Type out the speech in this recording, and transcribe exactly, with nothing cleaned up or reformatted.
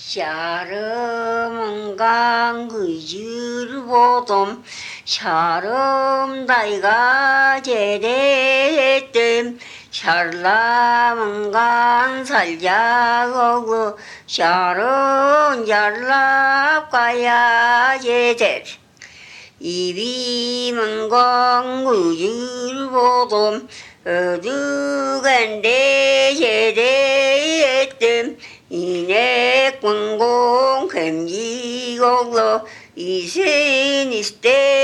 샤름 강의줄 보돔 샤름 다이가 제대했댐 샬람 강 살자고고 샤름 잘랍 가야 제대 이비문 강의줄 보돔 어두간데 제대했댐 이내 광공 햄지고로 이세니스테